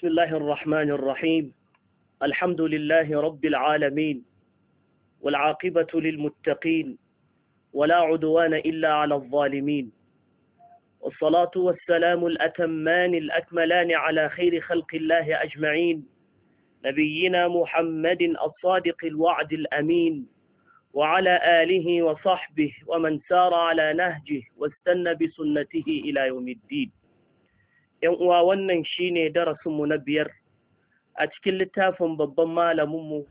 بسم الله الرحمن الرحيم الحمد لله رب العالمين والعاقبة للمتقين ولا عدوان إلا على الظالمين والصلاة والسلام الأتمان الأكملان على خير خلق الله أجمعين نبينا محمد الصادق الوعد الأمين وعلى آله وصحبه ومن سار على نهجه واستنى بسنته إلى يوم الدين ‘Yan uwa wannan shi ne darasinmu na biyar a cikin littafin babban malaminmu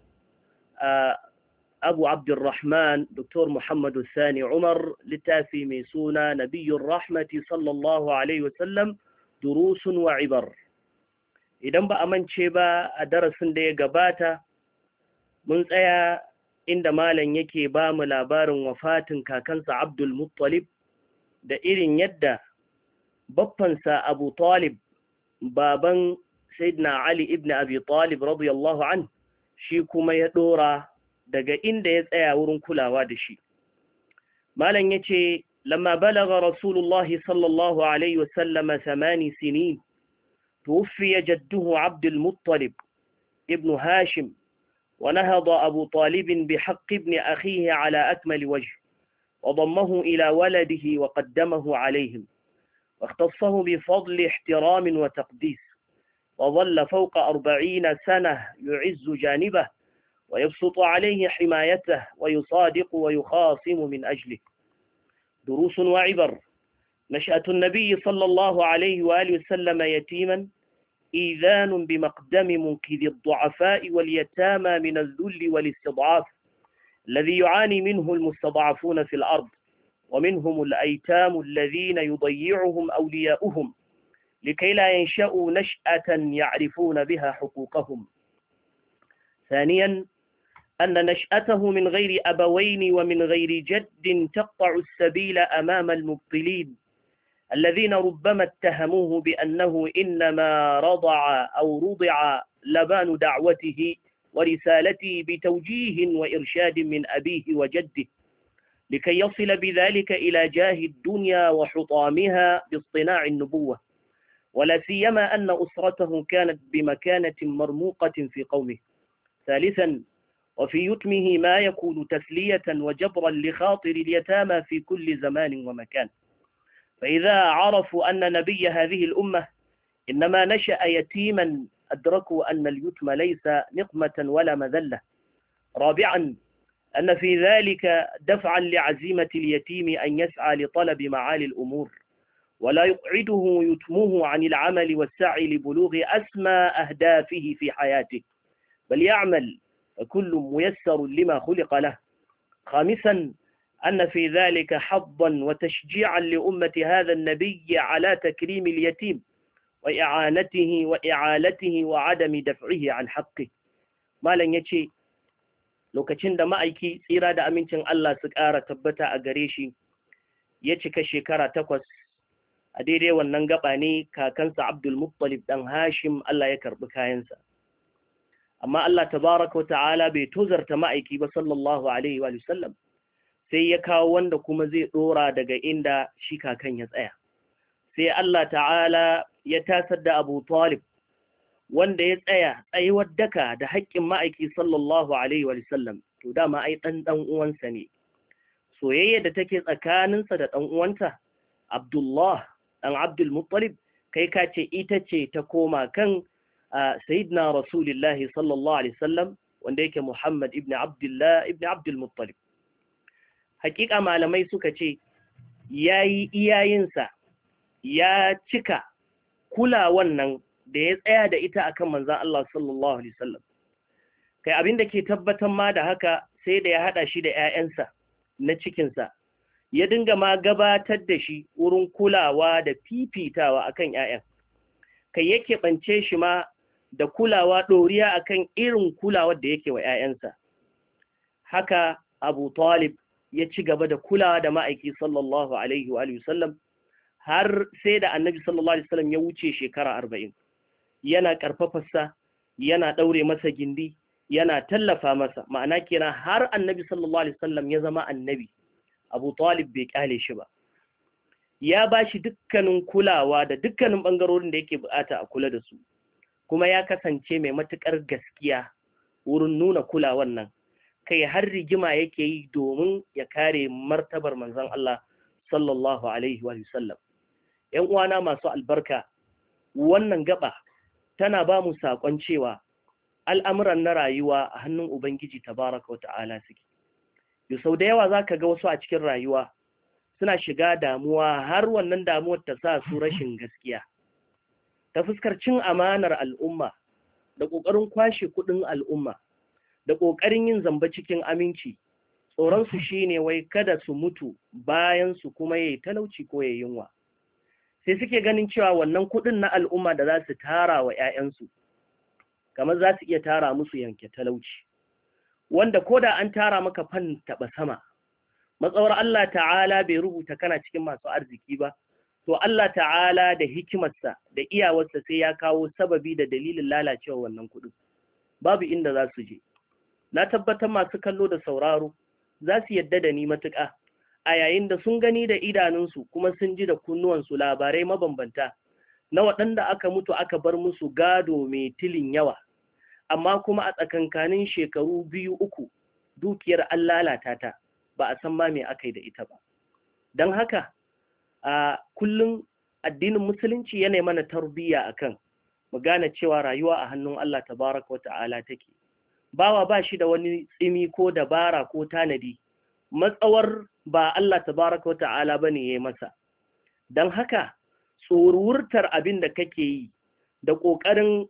Abu Abdurrahman Dr. Muhammadu Sani Umar littafi mai suna Nabiyyun Rahmati sallallahu Alaihi wasallam durusun wa ibar. Idan ba a mance ba a darasin da ya gabata, mun tsaya inda malam yake ba mu labarin wafatin kakansa Abdul Muttalib da irin yadda baffansa Abu Talib baban Sayyidina Ali ibn Abi Talib radiyallahu an shi kuma ya dora daga inda ya tsaya wurin kulawa da shi. Malam yace lamma balagha Rasulullah sallallahu alaihi wasallam 8 sinin توفي جده عبد المطلب ابن هاشم ونهض أبو طالب بحق ابن أخيه على أكمل وجه وضمه إلى ولده وقدمه عليهم واختصه بفضل احترام وتقديس وظل فوق 40 سنة يعز جانبه ويبسط عليه حمايته ويصادق ويخاصم من أجله. دروس وعبر. نشأة النبي صلى الله عليه وآله وسلم يتيما إيذان بمقدم منقذ الضعفاء واليتامى من الذل والاستضعاف الذي يعاني منه المستضعفون في الأرض ومنهم الأيتام الذين يضيعهم أولياؤهم لكي لا ينشأوا نشأة يعرفون بها حقوقهم. ثانيا أن نشأته من غير أبوين ومن غير جد تقطع السبيل أمام المبطلين الذين ربما اتهموه بأنه إنما رضع لبان دعوته ورسالته بتوجيه وإرشاد من أبيه وجده لكي يصل بذلك إلى جاه الدنيا وحطامها باصطناع النبوة، ولا سيما أن أسرته كانت بمكانة مرموقة في قومه. ثالثا وفي يتمه ما يكون تسلية وجبرا لخاطر اليتامى في كل زمان ومكان، فإذا عرفوا أن نبي هذه الأمة إنما نشأ يتيما أدركوا أن اليتم ليس نقمة ولا مذلة. رابعا أن في ذلك دفعا لعزيمة اليتيم أن يسعى لطلب معالي الأمور ولا يقعده يتمه عن العمل والسعي لبلوغ أسمى أهدافه في حياته بل يعمل فكل ميسر لما خلق له. خامسا أن في ذلك حظا وتشجيعا لأمة هذا النبي على تكريم اليتيم وإعانته وإعالته وعدم دفعه عن حقه. ما لن يتشي lokacin da ma'aiki tsira da amincin Allah su ƙara tabbata a gare shi ya cika shekara 8 a daidai wannan gaba ne kakansa Abdul Muttalib dan Hashim Allah ya karbi kayansa, amma Allah tabaraka wa ta'ala bai tozarta ma'aiki ba sallallahu alaihi wa sallam, sai ya kawo wanda kuma zai dora daga inda shi kakan ya tsaya. Sai Allah ta'ala ya tasar da Abu Talib wanda ya tsaya tsayuwar daka da haƙƙin ma'aiki sallallahu alaihi wa sallam, to dama ai dan uwansa ne. Soyayya da take tsakaninsa da dan uwanta Abdullah dan Abdul Muttalib kai ka ce ita ce ta koma kan sayyidina Rasulullahi sallallahu alaihi wasallam wanda yake Muhammad ibn Abdullah ibn Abdul Muttalib. Hakika malamai suka ce yayi iyayensa ya cika kulawan nan da ya tsaya da ita akan manzon Allah sallallahu alaihi wasallam. Kai abin da ke tabbatar ma da haka sai da ya hada shi da ƴaƴansa na cikinsa, ya dinga ma gabatar da shi wurin kulawa da fifitawa akan ƴaƴan. Kai yake bance shi ma da kulawa doriya akan irin kulawar da yake wa ƴaƴansa. Haka Abu Talib ya ci gaba da kulawa da ma'aiki sallallahu alaihi wa sallam har sai da Annabi sallallahu alaihi wasallam ya wuce shekara 40. Yana karfafarsa, yana daure masa gindi, yana tallafa masa, ma'ana kenan har Annabi sallallahu alaihi wasallam ya zama annabi. Abu Talib bai kyale shi ba, ya bashi dukkanin kulawa da dukkanin bangarorin da yake bukata a kula da su. kuma ya kasance mai matuƙar gaskiya wurin nuna kulawan nan, kai har rigima yake yi domin ya kare martabar manzon Allah sallallahu alaihi wa sallam. ‘Yan uwana masu albarka, wannan gaba tana ba mu saƙon cewa al'amuran na rayuwa a hannun Ubangiji tabaraka wa ta'ala suke. Yau sau da yawa za ka ga wasu a cikin rayuwa suna shiga damuwa har wannan damuwar ta sa su rashin gaskiya. Ta fuskar cin amanar al'umma, da ƙoƙarin kwashe kuɗin al'umma, da ƙoƙarin yin zamba cikin aminci, tsoronsu shi ne wai kada su mutu bayan su kuma ya yi talauci ko ya yunwa. Sai suke ganin cewa wannan kuɗin na al'umma da za su tara wa ‘ya'yansu, kamar za su iya tara musu yanke talauci, wanda ko da an tara maka fan taɓa sama, matsawar Allah ta'ala bai rubuta kana cikin masu arziki ba, to Allah ta'ala da hikimarsa da iyawarsa sai ya kawo sababi da dalilin lalacewa wannan kuɗin, babu inda za su je. Na tabbatar masu kallo da sauraro za su yadda da ni matuƙa, a yayin da sun gani da idanunsu kuma sun ji da kunnuwansu labarai mabambanta na waɗanda aka mutu aka bar musu gado mai tilin yawa, amma kuma a tsakankanin shekaru 2-3 dukiyar an lalata ta, ba a san ma me aka yi da ita ba. Don haka a kullum addinin musulunci yana mana tarbiyya akan mu gane cewa rayuwa a hannun Allah tabaraka wata'ala take. Bawa ba shi da wani tsimi ko dabara ko tanadi, matsawar ba Allah tabaraka wata'ala bane yayi masa. Don haka tsoruwurtar abin da kake yi da ƙoƙarin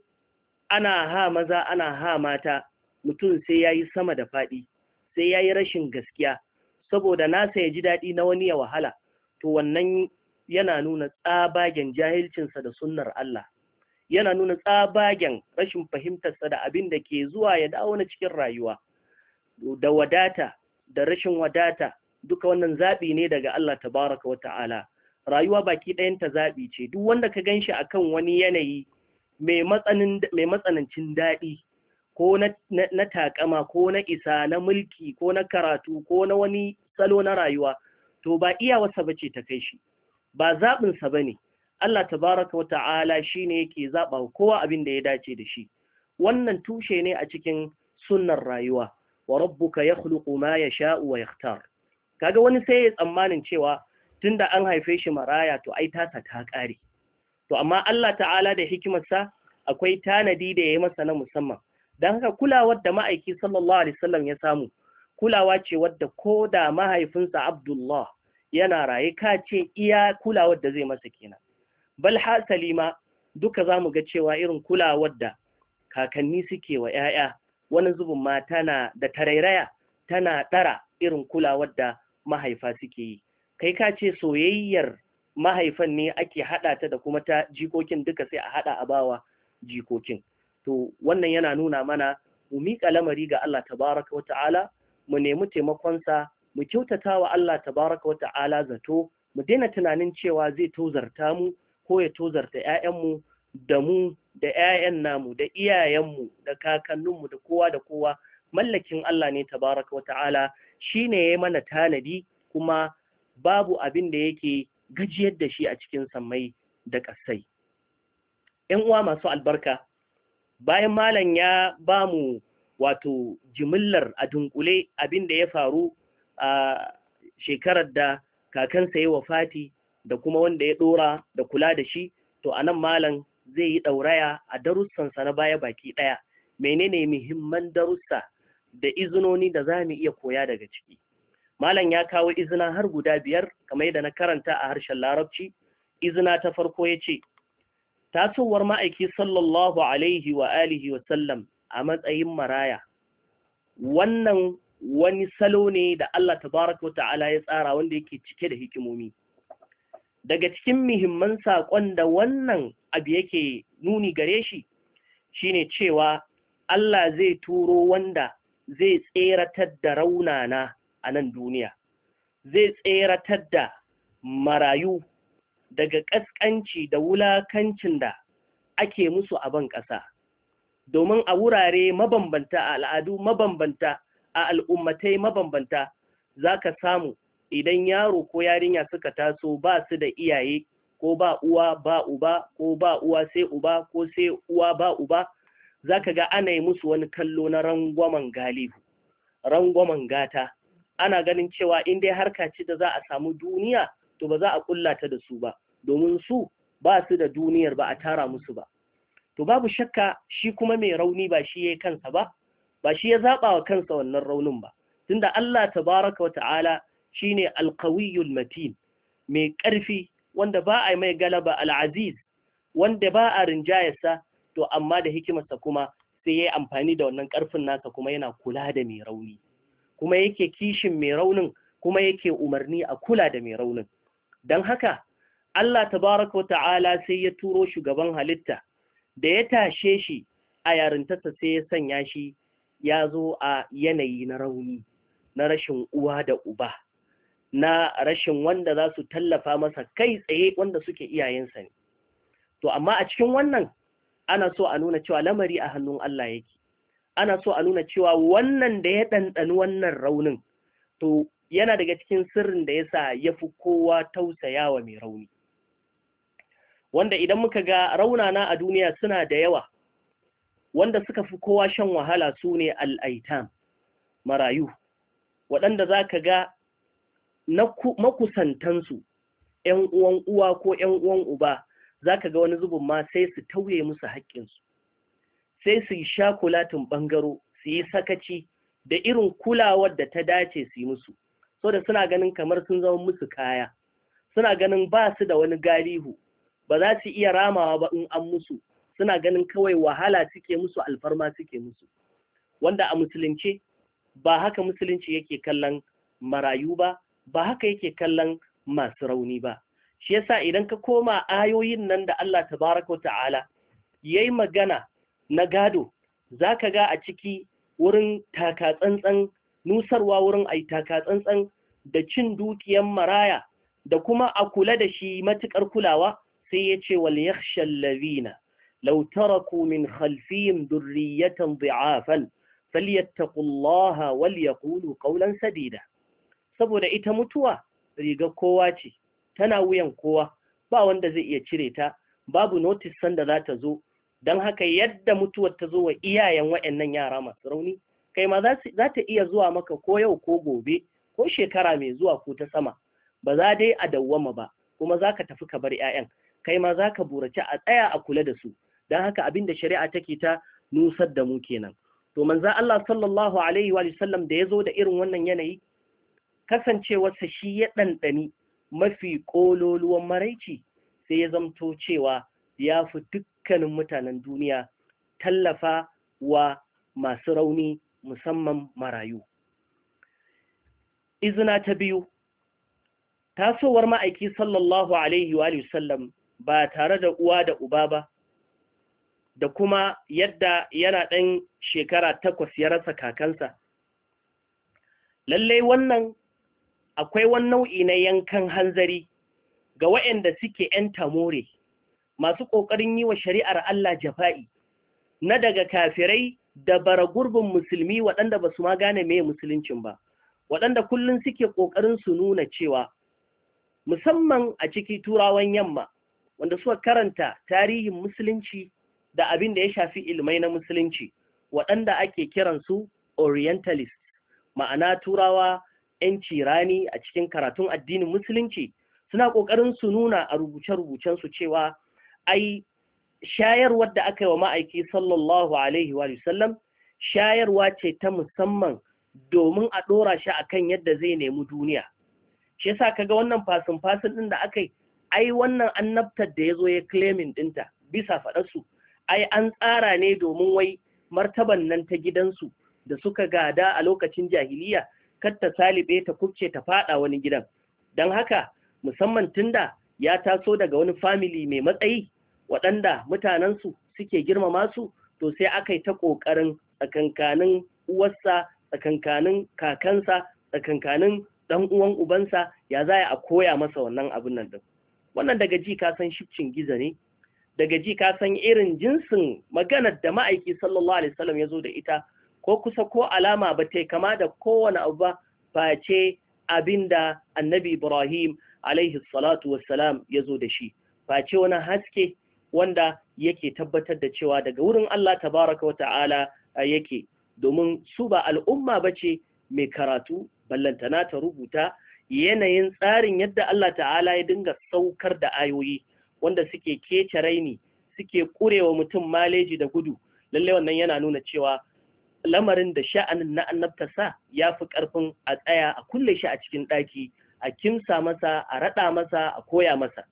ana ha maza ana ha mata, mutum sai yayi sama da faɗi, sai yayi rashin gaskiya saboda nasa ya ji daɗi na wani ya wahala, to wannan yana nuna tsabagen jahilcinsa da sunnar Allah, yana nuna tsabagen rashin fahimtarsa da abin da ke zuwa ya dawo na cikin rayuwa, da wadata da rashin wadata duka wannan zaɓi ne daga Allah tabaraka wa ta'ala. Rayuwa baki ɗayanta zaɓi ce, duk wanda ka ganshi akan wani yanayi mai matsanancin daɗi ko na takama ko na isa na mulki ko na karatu ko na wani salo na rayuwa, to ba iyawarsa bace ta kai shi, ba zaɓinsa ba ne. Allah tabaraka wa ta'ala shi ne yake zaɓa kowa abin da ya dace da shi. Wannan tushe ne a cikin sunnar rayuwa, wa rabbuka yakhluqu ma yasha'u wa yakhtar. Kaga wani sai ya tsammanin cewa tunda an haife shi maraya to ai tasa ta ƙare. To amma Allah ta'ala da hikimarsa akwai tanadi da ya yi masa na musamman. Don haka kulawar da ma'aiki sallallahu alaihi wasallam ya samu, kulawa ce wadda ko da mahaifinsa Abdullah yana raye ka ce iya kulawar da zai masa kenan. Bal hasali ma duka za mu ga cewa irin kulawar da kakanni suke wa ‘ya'ya wani zubin ma tana da tarairaya, tana ɗara irin kulawar da mahaifa suke yi. Kai ka ce soyayyar mahaifan ne ake haɗa ta da kuma ta jikokin duka sai a haɗa a bawa jikokin. To wannan yana nuna mana mu miƙa lamari ga Allah tabaraka wa ta'ala, mu nemi taimakonsa, mu kyautata wa Allah tabaraka wa ta'ala zato, mu daina tunanin cewa zai tozarta mu ko ya tozarta ‘ya'yanmu da mu da ‘ya'yan namu da iyayenmu da kakanninmu da kowa mallakin Allah ne tabaraka wa ta'ala, shi ne ya mana tanadi kuma babu abin da yake gajiyar da shi a cikin sammai da ƙasai. ‘Yan uwa masu albarka, bayan malam ya ba mu wato jimillar a dunkule abin da ya faru a shekarar da kakansa ya wafati da kuma wanda ya ɗora da kula da shi, to anan malam zai yi ɗauraya a darussansa na baya baki ɗaya. Menene muhimman darussa da izinoni da za mu iya koya daga ciki? Malam ya kawo izina har guda 5 kamar yadda na karanta a harshen Larabci. Izina ta farko ya ce, tasowar ma'aiki sallallahu alaihi wa alihi wa sallam a matsayin maraya. Wannan wani salo ne da Allah tabaraka wa ta'ala ya tsara wanda yake cike da hikimomi. Daga cikin muhimman saƙon da wannan abu yake nuni gare shi, shine cewa Allah zai turo wanda zai tseratar da raunana a nan duniya, zai tseratar da marayu daga ƙasƙanci da wulakancin da ake musu a ban ƙasa. Domin a wurare mabambanta, a al'adu mabambanta, a al'ummatai mabambanta, za ka samu idan yaro ko yarinya suka taso ba su da iyaye, ko ba uwa ba uba, ko ba uwa sai uba, ko sai uwa ba uba, zaka ga ana yi musu wani kallo na rangwamen galihu, rangwamen gata. Ana ganin cewa in dai harka ce da za a samu duniya, to ba za a kulla ta da su ba, domin su ba su da duniyar, ba a tara musu ba. To babu shakka shi kuma mai rauni ba shi ya kansa ba, ba shi ya zaɓa wa kansa wannan raunin ba, tunda Allah tabaraka wa ta'ala shine alqawiyul matin, mai ƙarfi wanda ba a mai galaba, al'aziz wanda ba a rinjayarsa, to amma da hikimarsa kuma sai ya yi amfani da wannan ƙarfin nasa kuma yana kula da mai rauni, kuma yake kishin mai raunin, kuma yake umarni a kula da mai raunin. Don haka Allah tabaraka wa ta'ala sai ya turo shugaban halitta da ya tashe shi a yarintarsa, sai ya sanya shi ya zo a yanayi na rauni, na rashin uwa da uba, na rashin wanda za su tallafa masa kai tsaye wanda suke iyayensa ne. To amma a cikin wannan ana so a nuna cewa lamari a hannun Allah yake, ana so a nuna cewa wannan da ya ɗanɗani wannan raunin, to yana daga cikin sirrin da yasa ya fi kowa tausayawa mai rauni, wanda idan muka ga raunana a duniya suna da yawa, wanda suka fi kowa shan wahala su ne al'aitam, marayu, waɗanda za ka ga makusantansu, ‘yan uwan uwa ko ‘yan uwan uba, za ka ga wani zubin ma sai su tauye musu haƙƙinsu, sai su yi shakulatin ɓangaro, su yi sakaci da irin kulawar da ta dace su yi musu, so da suna ganin kamar sun zama musu kaya, suna ganin ba su da wani galihu, ba za su iya ramawa ba in an musu, suna ganin kawai wahala suke musu, alfarma suke musu, wanda a musulunci ba haka musulunci yake kallon marayu ba, ba haka yake kallon masu rauni ba. Shi yasa idan ka koma ayoyin nan da Allah tabaraka ta'ala yayi magana na gado, zaka ga a ciki wurin takatsantsan, nusarwa wurin ai takatsantsan da cin dukiyan maraya da kuma a kula da shi matukar kulawa, sai yace wal yakhsha allazina law taraku min khalfihim dhurriyatan dha'afan falyattaqullaha wal yaqulu qawlan sadida. Saboda ita mutuwa riga kowa ce, tana wuyan kowa, ba wanda zai iya cire ta, babu notice sanda za ta zo. Don haka yadda mutuwar ta zo wa iyayen waɗannan yara masu rauni, kai ma za ta iya zuwa maka ko yau ko gobe ko shekara mai zuwa ko ta sama, ba za dai a dawwama ba, kuma za ka tafi ka bar 'ya'yan, kai ma za ka burace a tsaya a kula da su. Don haka abin da shari'a take ta nusar da mu kenan. To manzon Allah sallallahu alaihi wa sallam da ya zo da irin wannan yanayi, kasancewarsa shi ya ɗanɗani mafi ƙololuwan maraici, sai ya zamto cewa ya fi dukkanin mutanen duniya tallafa wa masu rauni, musamman marayu. Izina ta biyu, tasowar ma'aiki sallallahu alaihi wa sallam ba tare da uwa da uba ba, da kuma yadda yana ɗan shekara 8 ya rasa kakansa. Lallai wannan akwai wani nau'i na yankan hanzari ga waɗanda suke ‘yan tamore, masu ƙoƙarin yi wa shari'ar Allah jafa'i, na daga kafirai da bara gurbin musulmi waɗanda ba su ma gane me musuluncin ba, waɗanda kullum suke ƙoƙarin su nuna cewa, musamman a ciki turawan yamma, wanda suka karanta tarihin musulunci da abin da ya shafi ilmai na musulunci, waɗanda ake kiransu orientalist, ma'ana turawa ‘yanci rani a cikin karatun addinin musulunci, suna ƙoƙarin su nuna a rubuce-rubucensu cewa ai shayarwar da aka yi wa ma'aiki sallallahu alaihi wa sallam shayarwa ce ta musamman domin a ɗora shi a kan yadda zai nemi duniya. Shi yasa kaga wannan fasin-fasin ɗin da aka yi, ai wannan annabtar da ya zo ya claiming ɗinta bisa faɗarsu, ai an tsara ne domin wai martaban nan ta gidansu da suka gada a lokacin jahiliya, kar ta salibe ta kubce ta fada wani gidan. Don haka musamman tunda ya taso daga wani family mai matsayi waɗanda mutanensu suke girmama su, to sai aka yi ta ƙoƙarin tsakankanin uwarsa, tsakankanin kakansa, tsakankanin ɗan uwan ubansa, ya za a koya masa wannan abin nan din. Wannan daga ji ka san shifcin giza ne, daga ji ka san irin jinsin maganar da ma'aiki sallallahu alaihi wasallam ya zo da ita, ko kusa ko alama ba ta kama da kowane abu ba face abinda annabi Ibrahim alaihi salatu wassalam ya zo da shi. face wani haske wanda yake tabbatar da cewa daga wurin Allah tabaraka wa ta'ala yake, domin su ba al'umma bace mai karatu ballantana ta rubuta yanayin tsarin yadda Allah ta'ala ya dinga saukar da ayoyi wanda suke kece raini, suke kurewa mutum maleji da gudu. Lalle wannan yana nuna cewa lamarin da sha'anin na annabtarsa ya fi ƙarfin a tsaya a kulle shi a cikin ɗaki, a kimsa masa, a raɗa masa, a koya masa.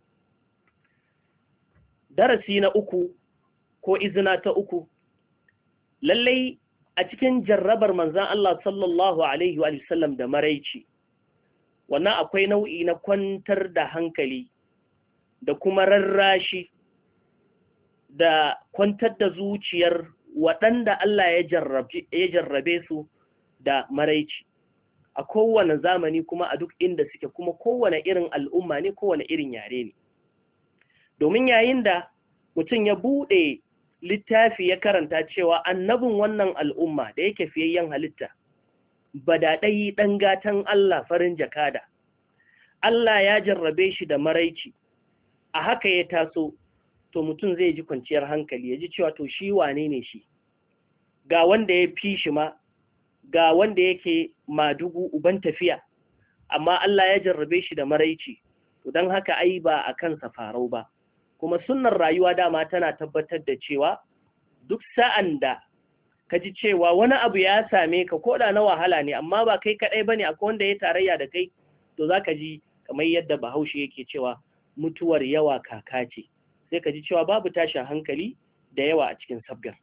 Darasi na uku ko izina ta uku, lallai a cikin jarrabar manzan Allah sallallahu Alaihi wa sallam da maraici, wannan akwai nau'i na kwantar da hankali da kuma rarrashi da kwantar da zuciyar waɗanda Allah ya jarrabe su da maraici a kowane zamani kuma a duk inda suke, kuma kowane irin al'umma ne, kowane irin yare ne. Domin yayin da mutum ya buɗe littafi ya karanta cewa annabin wannan al'umma da yake fiyayyen halitta, badaɗai ɗan gatan Allah farin jakada, Allah ya jarrabe shi da maraici, a haka ya taso, to mutum zai ji kwanciyar hankali, ya ji cewa to shi wane ne shi, ga wanda ya fi shi ma, ga wanda yake madugu uban tafiya, amma Allah ya jarrabe shi da maraici, to don haka ai ba a kansa farau ba. Kuma sunnar rayuwa dama tana tabbatar da cewa duk sa'an da ka ji cewa wani abu ya same ka ko da na wahala ne, amma ba kai kaɗai ba ne, akwai wanda ya tarayya da kai, to za ka ji kamar yadda Bahaushe yake cewa mutuwar yawa kaka ce, sai ka ji cewa babu tashin hankali da yawa a cikin sabgar.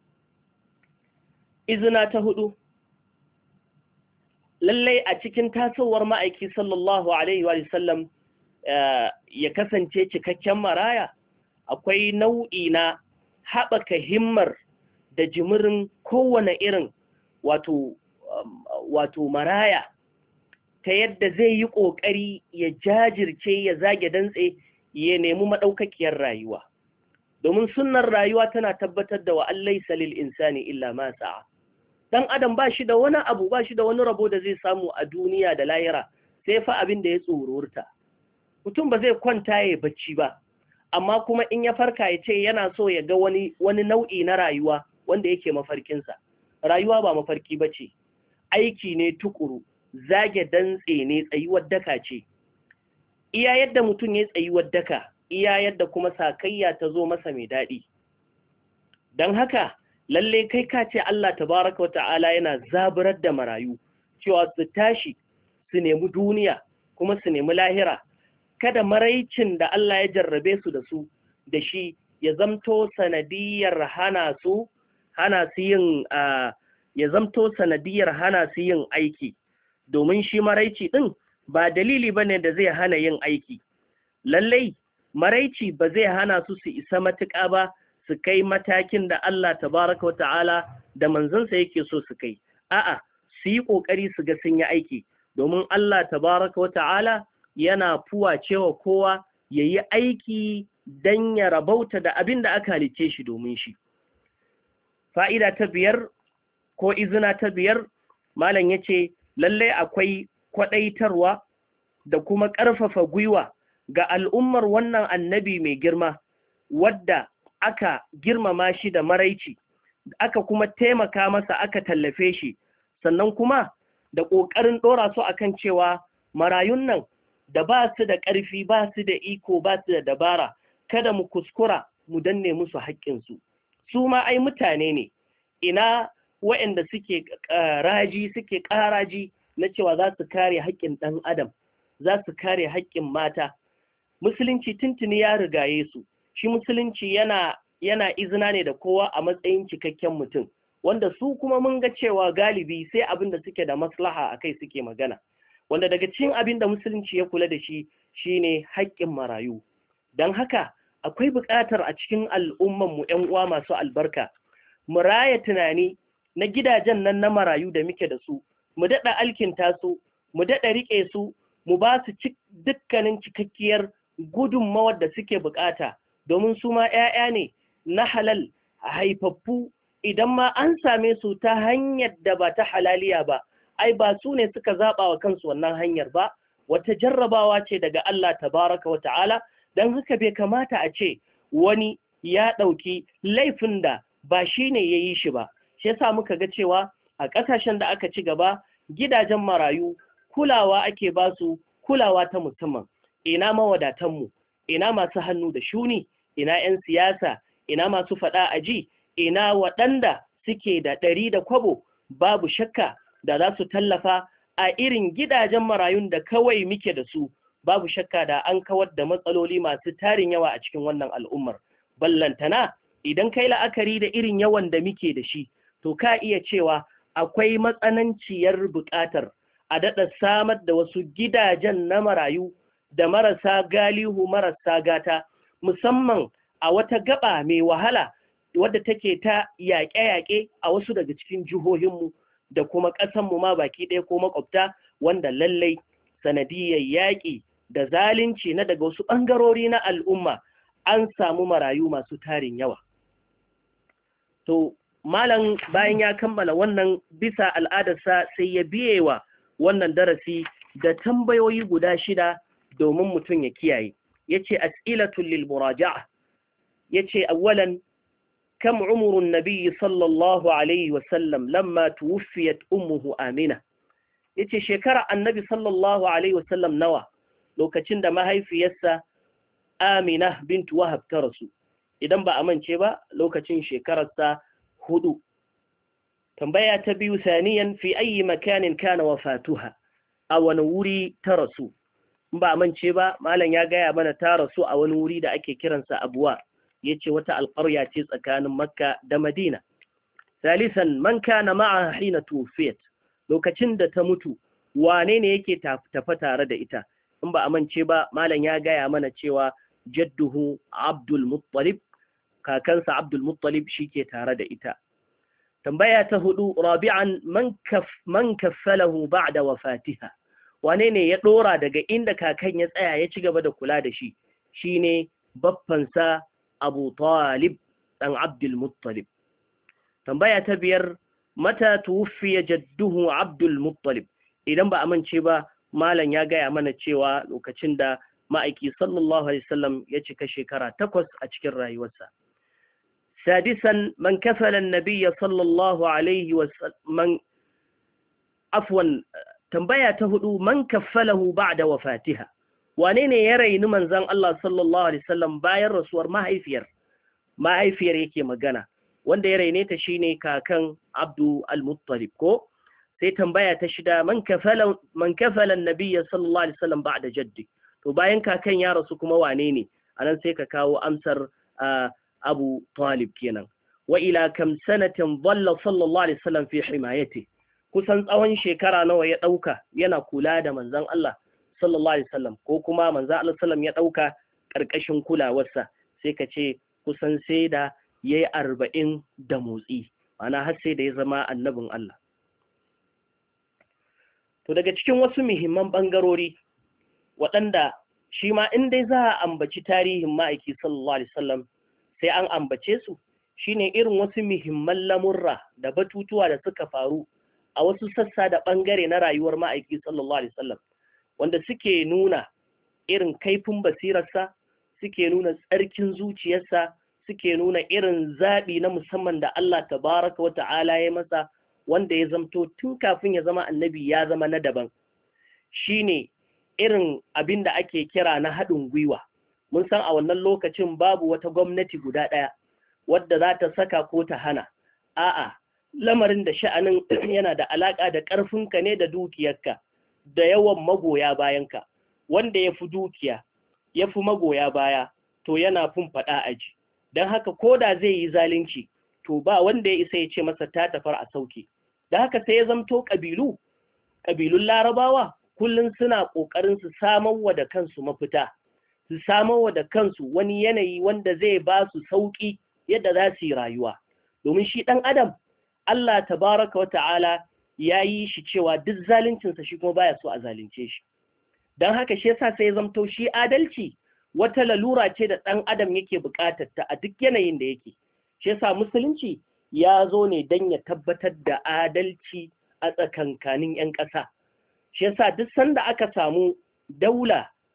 Izina ta hudu, lallai a cikin tasowar ma'aiki sallallahu Alaihi wa sallam ya kasance cikakken maraya, akwai nau'i na haɓaka himmar da jimirin kowane irin wato maraya, ta yadda zai yi ƙoƙari ya jajirce, ya zage dantse, ya nemi maɗaukakiyar rayuwa. Domin sunnar rayuwa tana tabbatar da wa laysa lil insani illa ma sa'a. Dan adam ba shi da wani abu, ba shi da wani rabo da zai samu a duniya da lahira sai fa abin da ya tsororta. Mutum ba zai kwanta ya bacci ba, amma kuma in ya farka ya ce yana so ya ga wani nau'i na rayuwa wanda yake mafarkinsa. Rayuwa ba mafarki ba ce, aiki ne tukuru, zage dantse ne, tsayuwar daka ce. Iya yadda mutum ya tsayuwar daka, iya yadda kuma sakayya ta zo masa mai daɗi. Don haka, lalle kai ka ce Allah tabaraka wa ta'ala yana zaburar da marayu, cewa su tashi, su nemi duniya, kuma su nemi lahira. Kada maraicin da Allah ya jarrabe su da shi ya zamto sanadiyar hana su yin aiki, domin shi maraici din ba dalili bane da zai hana yin aiki. Lallai maraici ba zai hana su isa matuƙa ba, su kai matakin da Allah tabaraka wa ta'ala da manzansa yake so su kai. A'a, su yi ƙoƙari su ga sun yi aiki, domin Allah tabaraka wa ta'ala yana fuwa cewa kowa ya yi aiki don ya rabauta da abin da aka halicce shi domin shi. Fa'ida ta biyar ko izina ta biyar, Malam ya ce, lallai akwai kwaɗaitarwa da kuma ƙarfafa gwiwa ga al'ummar wannan annabi mai girma, wadda aka girmama shi da maraici, aka kuma taimaka masa, aka tallafe shi, sannan kuma da ƙoƙarin ɗora su akan cewa marayun nan da ba su da ƙarfi, ba su da iko, ba su da dabara, kada mu kuskura mu danne musu haƙƙinsu. Su ma ai mutane ne, ina waɗanda suke ƙaraji na cewa za su kare haƙƙin ɗan adam, za su kare haƙƙin mata. Musulunci tuntuni ya rigaye su, shi musulunci yana izina ne da kowa a matsayin cikakken mutum, wanda su kuma mun ga cewa galibi sai abin da suke da maslaha a kai suke magana. Wanda daga cikin abin da musulunci ya kula da shi shine haƙƙin marayu. Don haka akwai buƙatar a cikin al'ummanmu ‘yan uwa masu albarka, mu raya tunani na gidajen nan na marayu da muke da su, mu daɗa alkinta su, mu daɗa riƙe su, mu ba su dukkanin cikakkiyar gudunmawar da suke buƙata, domin su ma ‘ya'ya ne na halal haifaffu. Idan ma an same su ta hanyar da ba ta halaliya ba, ai ba su ne suka zaɓa wa kansu wannan hanyar ba, wata jarrabawa ce daga Allah tabaraka wa ta'ala don haka bai kamata a ce wani ya ɗauki laifin da ba shi ne ya yi shi ba. Shi yasa muka ga cewa a ƙasashen da aka ci gaba gidajen marayu kulawa ake ba su, kulawa ta musamman. Ina mawadatanmu, ina masu hannu da shuni, ina 'yan siyasa, ina masu faɗa aji, ina waɗanda suke da ɗari da kwabo, babu shakka da za su tallafa a irin gidajen marayun da kawai muke da su, babu shakka da an kawar da matsaloli masu tarin yawa a cikin wannan al'ummar. Ballantana idan kai la'akari da irin yawan da muke da shi, to ka iya cewa akwai matsananciyar buƙatar a daɗa samar da wasu gidajen na marayu da marasa galihu, marasa gata, musamman a wata gaba mai wahala wadda take ta yaƙe-yaƙe a wasu daga cikin jihohinmu da kuma ƙasanmu ma baki ɗaya ko makwabta, wanda lallai sanadiyar yaƙi da zalunci na daga wasu ɓangarori na al'umma an samu marayu masu tarin yawa. To, malam bayan ya kammala wannan bisa al'adarsa sai ya biyewa wannan darasi da tambayoyi guda 6 domin mutum ya kiyaye. Yace as'ilatul lil muraja'a. Yace awwalan kam umrun nabiy sallallahu alaihi wa sallam lamma tuwfiyat ummuhu Amina. Yace shekara annabi sallallahu alaihi wa sallam nawa lokacin da mahaifiyarsa Amina bint Wahab ta rasu. Idan ba amince ba lokacin shekararsa 4. Tambaya ta biyu, saniyan fi ayi makanin kana wafatuha, a wani wuri ta rasu. Ba amince ba malam ya gaya mana ta rasu a wani wuri da ake kiransa Abuwa, yace wata alƙarya ce tsakanin Makka da Madina. Salisan man kana ma'a hina tuwfiyat, lokacin da ta mutu wane ne yake tafa tare da ita? In ba amince ba malam ya gaya mana cewa jadduhu Abdul Muttalib, kakansa Abdul Muttalib shike tare da ita. Tambaya ta 4, rabi'an man kaffalahu ba'da wafatiha, wane ne ya dora daga inda kakan ya tsaya ya ci gaba da kula da shi? Shine baffansa Abu Talib dan Abdul Muttalib. Tambaya ta 5, mata tuwfiya jadduhu Abdul Muttalib. Idan ba amince ba malam ya gaya mana cewa lokacin da ma'aiki sallallahu alaihi wasallam ya cika shekara 8 a cikin rayuwarsa. سادسا من كفل النبي صلى الله عليه وسلم tambaya ta 4, man kaffalahu ba'da wafatiha, wane ne ya raini manzon Allah sallallahu alaihi wasallam bayan rasuwar mahaifiyar yake magana, wanda ya raine ta shine kakan Abdul Muttalib ko? Sai tambaya ta 6, man kafala an-nabiy sallallahu alaihi wasallam ba'da jaddi, to bayan kakan ya rasu kuma wane ne? Anan sai ka kawo amsar Abu Talib kenan. Wa ila kam sanatin dhalla sallallahu alaihi wasallam fi himayati, kusan tsawon shekara nawa ya dauka yana kula da manzon Allah sallallahu alaihi wasallam, ko kuma manzon Allah sallam ya dauka karkashin kulawarsa? Sai ka ce kusan sai da yayi 40 da motsi, ana har sai da ya zama annabin Allah. To daga cikin wasu muhimman bangarori waɗanda shi ma in dai za a ambaci tarihin ma'aiki sallallahu alaihi wasallam sai an ambace su, shine irin wasu muhimman lamurra da batutuwa da suka faru a wasu sassa da bangare na rayuwar ma'aiki sallallahu alaihi wasallam, wanda suke nuna irin kaifin basirarsa, suke nuna tsarkin zuciyarsa, suke nuna irin zaɓi na musamman da Allah tabaraka wa ta'ala ya masa, wanda ya zamto tun kafin ya zama annabi ya zama na daban. Shine irin abin da ake kira na haɗin gwiwa. Mun san a wannan lokacin babu wata gwamnati guda ɗaya wadda za ta saka ko ta hana. A'a, lamarin da sha'anin yana da alaƙa da ƙarfinka ne da dukiyarka da yawan magoya bayanka. Wanda ya fi dukiya, ya fi magoya baya, to yana fin faɗa aji. Don haka ko da zai yi zalunci, to ba wanda ya isa ya ce masa ta tafar a sauke. Da haka sai ya zamto ƙabilun Larabawa kullum suna ƙoƙarin su samar wa da kansu mafita, su samar wa da kansu wani yanayi wanda zai ba su sauƙi yadda za su yi rayuwa. Domin shi ɗan adam, Allah tabaraka wa ta'ala ya yi shi cewa duk zaluncinsa shi kuma baya so a zalunce shi. Don haka shi yasa sai ya zamto shi adalci wata lalura ce da ɗan adam yake buƙatar ta a duk yanayin da yake. Shi yasa musulunci ya zo ne don ya tabbatar da adalci a tsakankanin 'yan ƙasa. Shi yasa duk sanda aka samu daula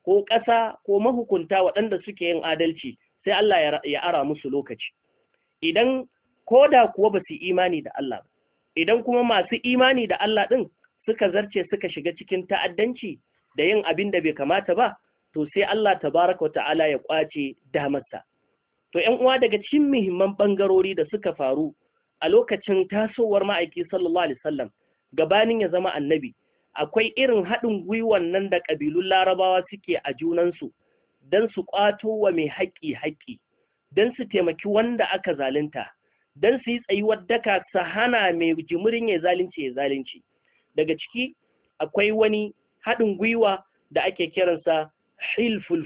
ko ƙasa ko mahukunta waɗanda suke yin adalci sai Allah ya ara musu lokaci. Idan ko da kuwa ba su imani da Allah ba, idan kuma masu imani da Allah ɗin suka zarce suka shiga cikin ta'addanci da yin abin da bai kamata ba, to sai Allah tabaraka wa ta'ala ya ƙwace damarsa. To ‘yan uwa, daga cikin muhimman ɓangarori da suka faru a lokacin tasowar ma'aiki sallallahu alaihi wasallam gabanin ya zama annabi, akwai irin haɗin gwiwan nan da ƙabilun larabawa suke a junansu don su ƙwato wa mai haƙƙi, don su taimaki wanda aka zalunta, don su yi tsayuwar daka su hana mai jimirin ya zalunci. Daga ciki akwai wani haɗin gwiwa da ake kiransa hilful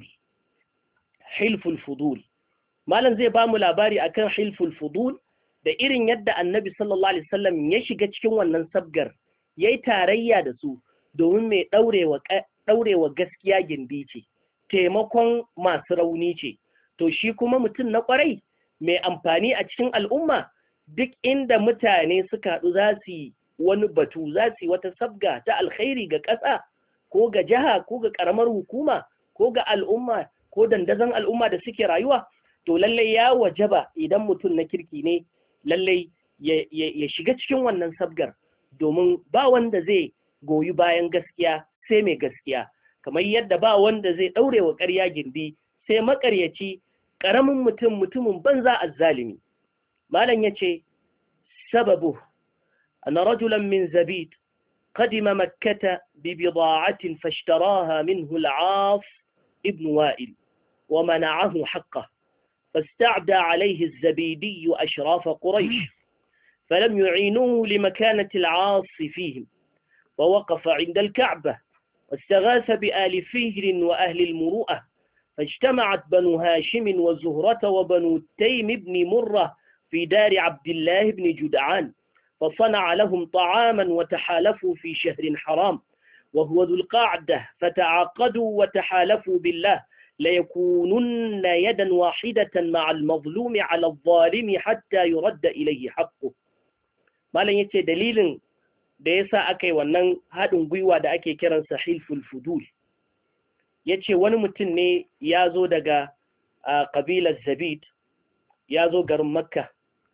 fudul. Malam zai ba mu labari akan hilful fudul da irin yadda annabi sallallahu alaihi wasallam ya shiga cikin wannan sabgar, yayi tarayya da su domin mai ɗaurewa gaskiya gindi ce, taimakon masu rauni ce. To shi kuma mutum na ƙwarai mai amfani a cikin al'umma, duk inda mutane suka haɗu za su yi wani batu, za su yi wata sabga ta alkhairi ga ƙasa ko ga jiha ko ga ƙaramar hukuma ko ga al'umma ko dandazon al'umma da suke rayuwa, to lallai ya wajaba idan mutum na kirki ne lallai ya shiga cikin wannan sabgar, domin ba wanda zai goyi bayan gaskiya sai mai gaskiya, kamar yadda ba wanda zai ɗaure wa ƙarya gindi sai maƙaryaci, ƙaramin mutumin banza azzalimi. Malam ya ce, sababu أن رجلا من زبيد قدم مكة ببضاعة فاشتراها منه العاص ابن وائل ومنعه حقه، فاستعدى عليه الزبيدي أشراف قريش فلم يعينوه لمكانة العاص فيهم، ووقف عند الكعبة واستغاث بآل فهر وأهل المروءة، فاجتمعت بنو هاشم وزهرة وبنو تيم بن مرة في دار عبد الله بن جدعان، فصنع لهم طعاما وتحالفوا في شهر حرام وهو ذو القعدة، فتعاقدوا وتحالفوا بالله ليكونن يدا واحدة مع المظلوم على الظالم حتى يرد إليه حقه. malam yace dalilin da yasa akai wannan haɗin gwiwa da ake kiransa hilful fudul, yace wani mutum ne ya zo daga ƙabilar Zabid, ya zo garin Makka,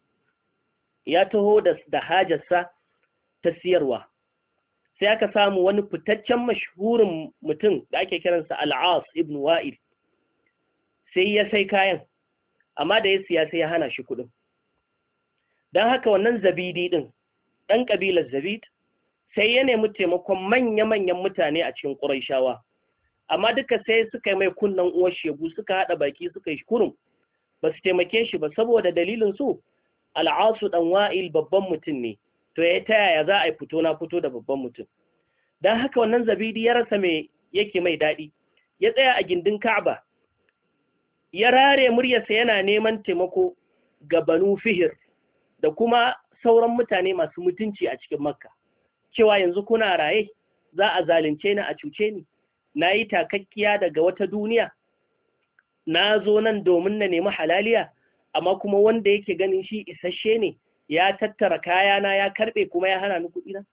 ya taho da hajarsa ta siyarwa, sai aka samu wani fitaccen mashhurin mutum da ake kiransa Al-As ibn Wa'il, sai ya sai kayan, amma da ya siya sai ya hana shi kuɗin. Don haka wannan Zabidi ɗin, ɗan ƙabilar Zabid, sai ya nemi taimakon manya-manyan mutane a cikin Qurayshawa, amma duka sai suka yi mai kunnen uwar shegu, suka haɗa baki suka yi kurum, ba su taimake shi ba, saboda dalilin su Al-Asu ɗan Wa'il babban mutum ne, to ya ta yaya za a yi fito na fito da babban mutum. Don haka wannan Zabidi ya rasa mai yake mai daɗi, ya tsaya a gindin Ka'aba, ya rare muryarsa yana neman taimako ga Banu Fihir da kuma sauran mutane masu mutunci a cikin Makka, cewa yanzu kuna raye, za a zalunce ni, a cuce ni, na yi takakkiya daga wata duniya, na zo nan domin na nemi halaliya, amma kuma wanda yake ganin shi isasshe ne ya tattara kayana ya karɓe kuma ya hana ni kuɗina.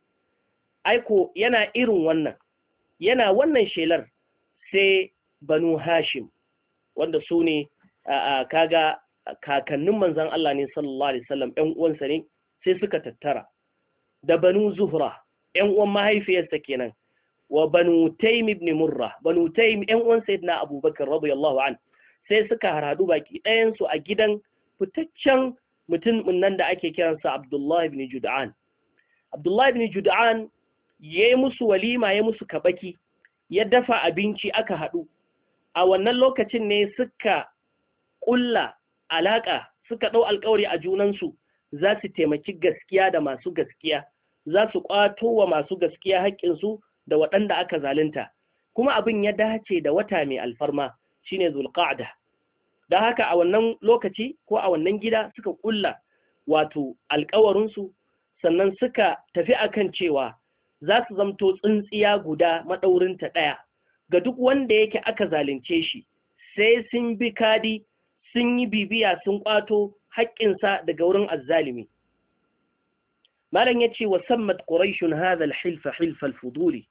Aiko yana irin wannan, yana wannan shelar, sai Banu Hashim, wanda su ne kaga kakannin manzan Allah ne sallallahu alaihi wasallam, ƴan uwansa ne, sai suka tattara, da Banu Zuhra, ƴan uwan mahaifiyarsa kenan, wa Banu Taym ibn Murra, Banu Taym ƴan uwan Sayyidina Abubakar radiyallahu anhu, sai suka haradu baki ɗayan su a gidan fitaccen mutumin nan da ake kiransa Abdullah ibn Jud'an. Abdullah ibn Jud'an yayi musu walima, yayi musu kabaki, ya dafa abinci aka haɗu. A wannan lokacin ne suka ƙulla alaƙa, suka ɗau alƙawari a junansu za su taimaki gaskiya da masu gaskiya, za su ƙwato wa masu gaskiya haƙƙinsu da waɗanda aka zalunta. Kuma abin ya dace da wata mai alfarma shine Zulqa'da. Da haka a wannan lokaci ko a wannan gida suka ƙulla wato alƙawarinsu, sannan suka tafi akan cewa za su zamto tsintsiya guda maɗaurinta ɗaya ga duk wanda yake aka zalunce shi, sai sun bi kadi, sun yi bibiya, sun ƙwato haƙƙinsa daga wurin azzalimi. Malam ya ce wa sammat Quraishun hadha al-hilfa hilfa al-fuduli,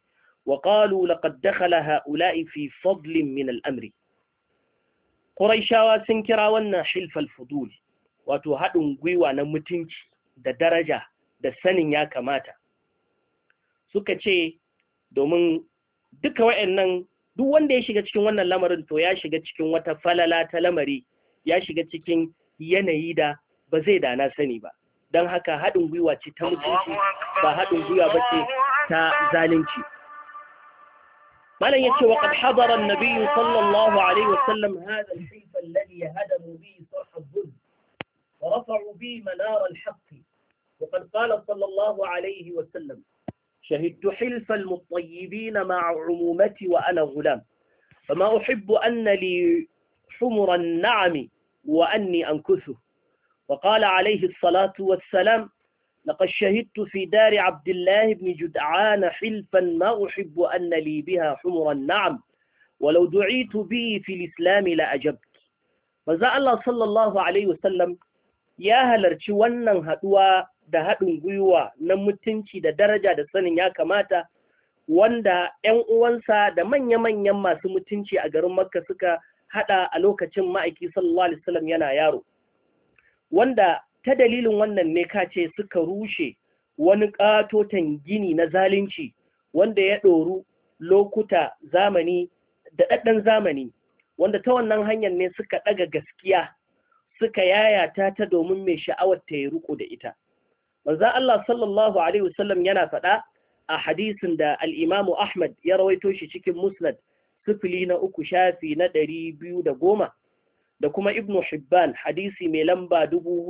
وقالوا لقد دخل هؤلاء في فضل من الأمر. قريشاوا سنكرا وانا حلف الفضول wato haɗin gwiwa na mutunci da daraja da sanin ya kamata. Suka ce domin duka wa'annan duk wanda ya shiga cikin wannan lamarin to ya shiga cikin wata falala ta lamari, ya shiga cikin yanayi da ba zai da na sani ba. Don haka haɗin gwiwa ce ta mutunci ba haɗin gwiwa ba ce ta zalunci. Malam yace wa qad hadara an-nabiy sallallahu alaihi wasallam hadha al-hilf alladhi hadamu bihi sarh al-dhulm wa rafa'u bihi manar al-haqq wa qad qala sallallahu alaihi wasallam شهدت حلف المطيبين مع عمومتي وأنا غلام فما أحب أن لي حمر النعم وأني أنكثه. وقال عليه الصلاة والسلام لقد شهدت في دار عبد الله بن جدعان حلفا ما أحب أن لي بها حمر النعم ولو دعيت به في الإسلام لأجبت. فذا الله صلى الله عليه وسلم يا halarci wannan haduwa da haɗin gwiwa na mutunci da daraja da sanin ya kamata wanda ‘yan uwansa da manya-manyan masu mutunci a garin Makka suka haɗa a lokacin ma'aiki sallallahu Alaihi wasallam yana yaro, wanda ta dalilin wannan ne kace suka rushe wani ƙatoton gini na zalunci wanda ya ɗoru lokuta zamani da ɗaɗɗan zamani, wanda ta wannan hanyar ne suka ɗaga gaskiya suka yayata ta domin mai sha'awar ta yi riko da ita. Manzon Allah sallallahu Alaihi wasallam yana faɗa a hadisin da al'imamu Ahmad ya rawaito shi cikin Musnad 03 shafi na 210 da kuma Ibn Hibban hadisi mai lamba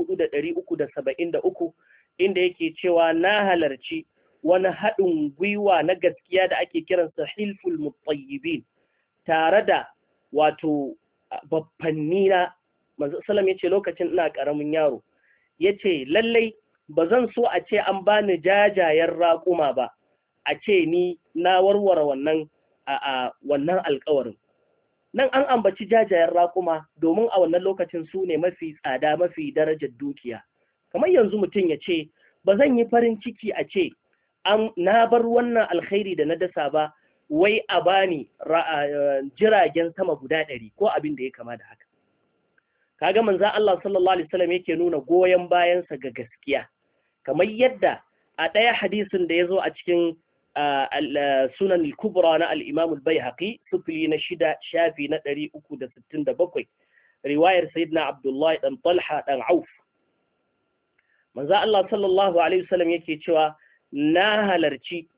4373 inda yake cewa na halarci wani haɗin gwiwa na gaskiya da ake kiransa Hilful Mutayyibin tare da wato babbanni na manzo sallam yace lokacin ina karamin yaro yace lallai ba zan so a ce an bani jajayen raƙuma ba a ce ni na warware wannan wannan alƙawarin. Nan an ambaci jajayen raƙuma domin a wannan lokacin su ne mafi tsada mafi darajar dukiya. Kamar yanzu mutum ya ce ba zan yi farin ciki a ce na bar wannan alkhairi da na dasa ba wai a bani jiragen sama guda 100 ko abin da ya kama da haka. Kaga manzon Allah sallallahu alaihi wasallam yake nuna goyen bayansa ga gaskiya kamar yadda a ɗaya hadisin da ya zo a cikin sunan al-kubra na al-imam al-baihaqi 06 shafi na 367 riwayar sayyidina Abdullah dan Talha dan Auf manzon Allah sallallahu alaihi wasallam yake cewa na halarci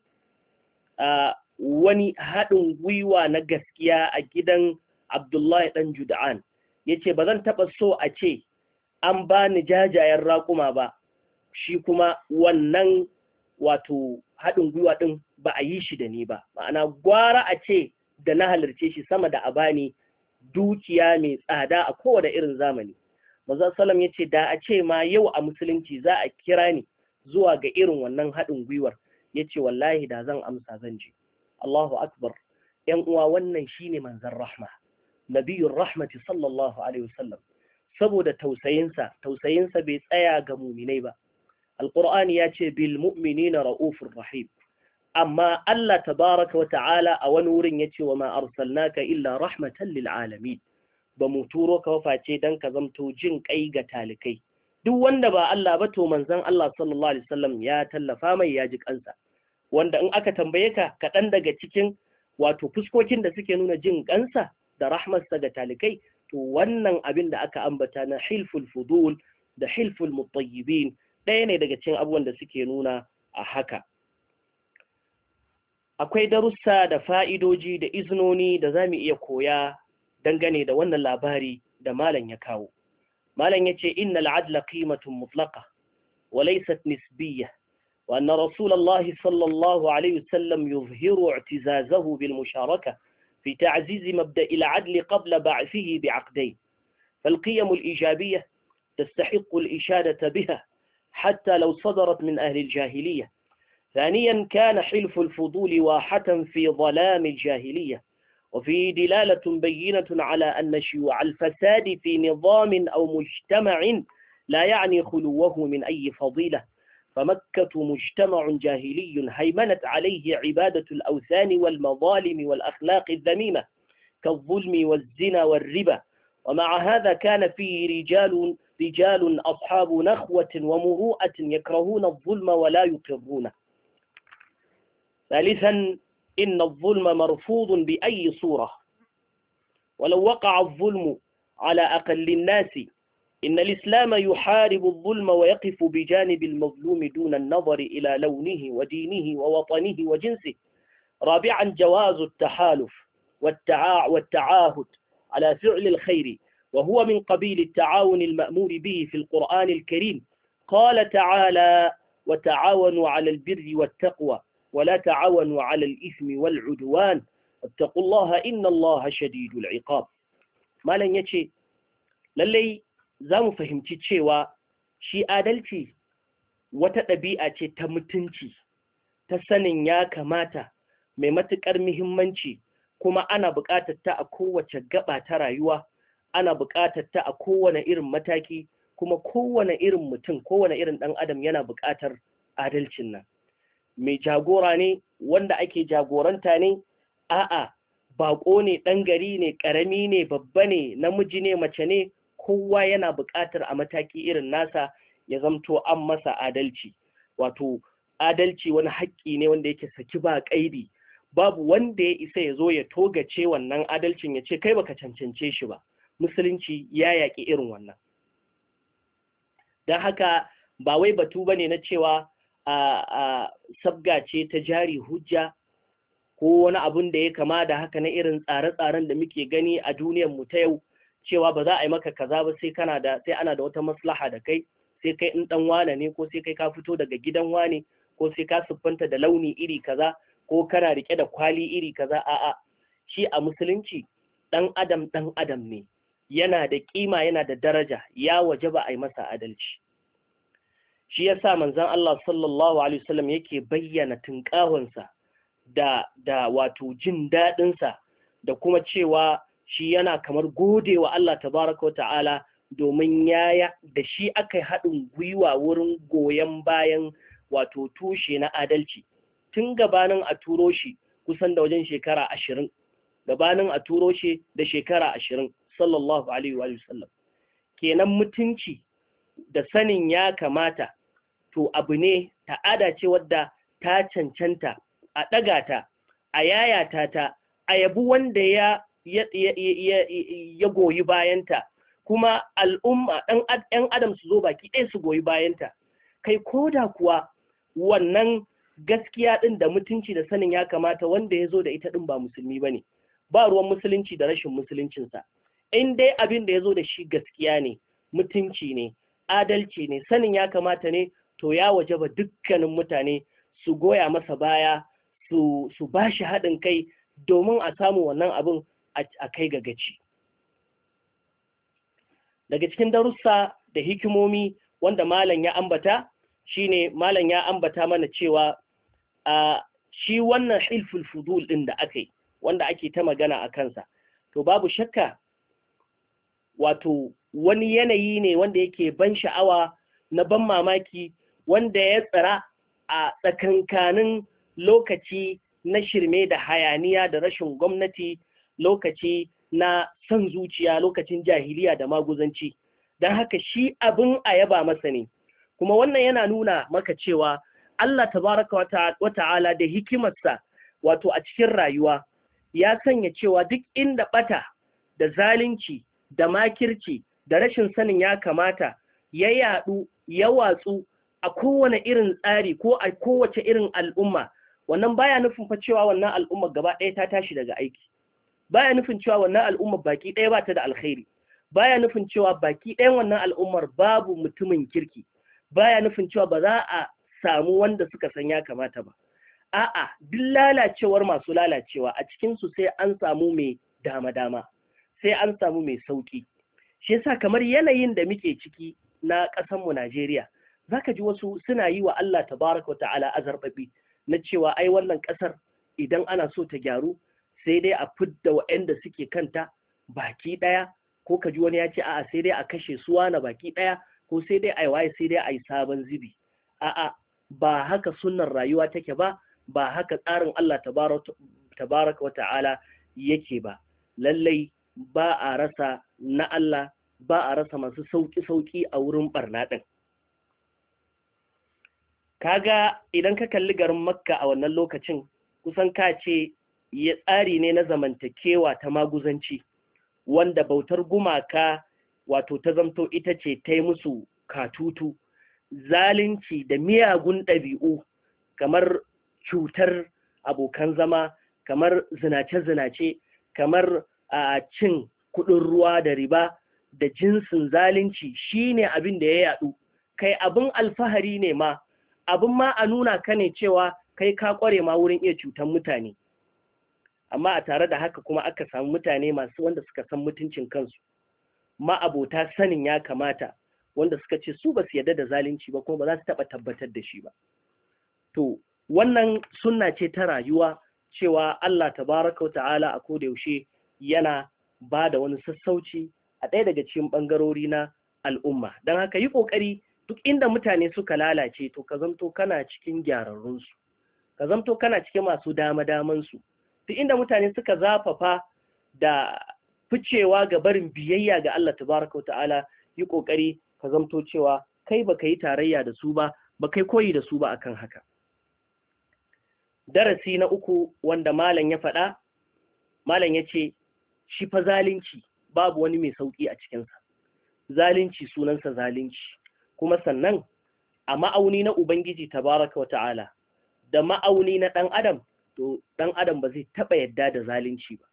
wani haɗin gwiwa na gaskiya a gidan Abdullah dan Jud'an yace ba zan taɓa so a ce an bani jajayen raƙuma ba shi kuma wannan wato haɗin gwiwa ɗin ba a yi shi da ni ba ma'ana gwara a ce da na halarce shi sama da a bani dukiya mai tsada a kowane irin zamani manzon sallam yace da a ce ma yau a musulunci za a kira ni zuwa ga irin wannan haɗin gwiwar yace wallahi da zan amsa zan je Allahu akbar ƴan uwa wannan shine manzon rahma nabiyur rahmati sallallahu alaihi wasallam saboda tausayinsa bai tsaya ga muminai ba alqur'ani ya ce bil mu'minina raufur rahim amma Allah tabaraka wa ta'ala a wani wurin yace wa ma arsalnaka illa rahmatan lil alamin ba mu turo ka face dan ka zamto jin kai ga talikai duk wanda ba Allah ba to manzon Allah sallallahu alaihi wasallam ya tallafa mai ya ji kansa wanda in aka tambaye ka kaɗan daga cikin wato fuskokin da suke nuna jin kansa da rahmarsa ga talikai to wannan abin da aka ambata na hilful fudul da hilful mutayyibin ɗaya ne daga cikin abubuwan da suke nuna a haka akwai darussa da fa'idoji da iznoni da zamu iya koya dangane da wannan labari da malam ya kawo malam yace innal adla qimatun mutlaqa wa laysat nisbiyyah wa anna rasulullahi sallallahu alaihi wasallam yuzhiru i'tizazahu bil musharaka في تعزيز مبدأ العدل قبل بعثه بعقدين فالقيم الإيجابية تستحق الإشادة بها حتى لو صدرت من أهل الجاهلية ثانيا كان حلف الفضول واحة في ظلام الجاهلية وفي دلالة بينة على أن شيوع الفساد في نظام أو مجتمع لا يعني خلوه من أي فضيلة فمكة مجتمع جاهلي هيمنت عليه عبادة الأوثان والمظالم والأخلاق الذميمة كالظلم والزنا والربا، ومع هذا كان فيه رجال أصحاب نخوة ومروءة يكرهون الظلم ولا يقرونه. ثالثا، إن الظلم مرفوض بأي صورة، ولو وقع الظلم على أقل الناس. إن الإسلام يحارب الظلم ويقف بجانب المظلوم دون النظر إلى لونه ودينه ووطنه وجنسه. رابعا، جواز التحالف والتعاهد على فعل الخير، وهو من قبيل التعاون المأمور به في القرآن الكريم. قال تعالى: وتعاونوا على البر والتقوى ولا تعاونوا على الإثم والعدوان واتقوا الله إن الله شديد العقاب. malam yace lallai zamu fahimci cewa shi adalci wata ɗabi'a ce ta mutunci, ta sanin ya kamata, mai matuƙar muhimmanci, kuma ana buƙatar ta a kowace gaba ta rayuwa, ana buƙatar ta a kowane irin mataki, kuma kowane irin mutum, kowane irin ɗan adam yana buƙatar adalcin nan. Mai jagora ne, wanda ake jagoranta ne, a'a baƙo ne, ɗan gari ne, ƙarami ne, babba ne, namiji ne, mace ne, kowa yana buƙatar a mataki irin nasa ya zamto an masa adalci. Wato adalci wani haƙƙi ne wanda yake saki ba ƙaidi, babu wanda ya isa ya zo ya togace wannan adalcin ya ce kai baka cancance shi ba. Musulunci ya yaƙi irin wannan. Don haka ba wai batu bane na cewa a sabga ce ta jari hujja ko wani abun da ya kama da haka na irin tsare-tsaren da muke gani a duniyar mu ta yau, cewa ba za a yi maka kaza ba sai ana da wata maslaha da kai, sai kai in dan wane ne, ko sai kai ka fito daga gidan wane, ko sai ka siffanta da launi iri kaza, ko kana rike da kwali iri kaza. A'a, shi a musulunci dan adam ne, yana da kima, yana da daraja, ya wajaba a yi masa adalci. Shi yasa manzon Allah sallallahu alaihi wasallam yake bayyana tunkahonsa da wato jin daɗinsa, da kuma cewa shi yana kamar godewa Allah tabaraka wa ta'ala domin da shi aka haɗin gwiwa wurin goyon bayan wato tushe na adalci tun gabanin a turo shi kusan da wajen shekara 20, gabanin a turo shi da shekara 20 sallallahu alaihi wa sallam. Kenan mutunci da sanin ya kamata to abu ne, ta'ada ce wadda ta cancanta a ɗaga ta, a yayata ta, a yabi wanda ya goyi bayanta, kuma al'umma ɗan adam su zo baki ɗaya su goyi bayanta. Kai koda kuwa wannan gaskiya ɗin da mutunci da sanin ya kamata wanda ya zo da ita ɗin ba musulmi ba ne, ba ruwan musulunci da rashin musuluncinsa. In dai abin da ya zo da shi gaskiya ne, mutunci ne, adalci ne, sanin ya kamata ne, to ya wajaba dukkanin mutane su goya masa baya, su ba shi haɗin kai domin a samu wannan abin a kai ga gaci. Daga cikin darussa da hikimomi wanda malam ya ambata, shine malam ya ambata mana cewa shi wannan hilful fudul ɗin da aka yi, wanda ake ta magana a kansa, to babu shakka wato wani yanayi ne wanda yake ban sha'awa, na ban mamaki, wanda ya tsara a tsakankanin lokaci na shirme da hayaniya da rashin gwamnati, lokaci na son zuciya, lokacin jahiliya da maguzanci. Don haka shi abin a yaba masa ne, kuma wannan yana nuna maka cewa Allah tabaraka wa ta'ala da hikimarsa wato a cikin rayuwa ya sanya cewa duk inda bata da zalunci da makirci da rashin sanin ya kamata ya yadu, ya watsu a kowane irin tsari ko a kowace irin al'umma, wannan baya nufin fa cewa wannan al'ummar gaba ɗaya ta tashi daga aiki, baya nufin cewa wannan al'ummar baki ɗaya ba ta da alkhairi, baya nufin cewa baki ɗayan wannan al'ummar babu mutumin kirki, baya nufin cewa ba za a samu wanda suka san ya kamata ba. A'a, duk lalacewar masu lalacewa a cikinsu sai an samu mai dama-dama, sai an samu mai sauki. Shi yasa kamar yanayin da muke ciki na ƙasarmu Najeriya, zaka ji wasu suna yi wa Allah tabaraka wa ta'ala azarbabi na cewa ai wannan ƙasar idan ana so ta gyaru sai dai a fidda waɗanda suke kanta baki ɗaya, ko ka ji wani ya ce a'a sai dai a kashe suwa na baki ɗaya, ko sai dai a yi waye, sai dai a yi sabon zubi. A'a, ba haka sunnar rayuwa take ba, ba haka tsarin Allah tabaraka wa ta'ala yake ba. Lallai ba a rasa na Allah, ba a rasa masu sauƙi-sauƙi a wurin barna ɗin. Kaga idan ka kalli garin Makka a wannan lokacin, kusan ka ce ya tsari ne na zamantakewa ta maguzanci, wanda bautar gumaka wato ta zamto ita ce ta yi musu katutu, zalunci da miyagun ɗabi'u kamar cutar abokan zama, kamar zinace-zinace, kamar cin kuɗin ruwa da riba da jinsin zalunci shine abin da ya yaɗu. Kai abin alfahari ne ma, abin ma a nuna ka ne cewa kai ka ƙware ma wurin iya cutan mutane. Amma a tare da haka kuma aka samu mutane masu wanda suka san mutuncin kansu, ma'abota sanin ya kamata, wanda suka ce su ba su yarda da zalunci ba kuma ba za su taɓa tabbatar da shi ba. To wannan sunna ce ta rayuwa, cewa Allah tabaraka wa ta'ala a koda yaushe yana ba da wani sassauci a ɗaya daga cikin ɓangarori na al'umma. Don haka yi ƙoƙari duk inda mutane suka lalace to ka zamto kana cikin gyararrunsu, ka zamto kana cikin masu dama-damansu. Duk inda mutane suka zafafa da ficewa ga barin biyayya ga Allah tabaraka wa ta'ala, yi ƙoƙari ka zamto cewa kai baka yi tarayya da su ba, baka yi koyi da su ba akan haka. Darasi na uku wanda malam ya faɗa, malam ya ce shi fa zalunci babu wani mai sauƙi a cikinsa. Zalunci sunansa zalunci, kuma sannan a ma'auni na Ubangiji tabaraka wa ta'ala da ma'auni na ɗan adam, to ɗan adam ba zai taɓa yadda da zalunci ba.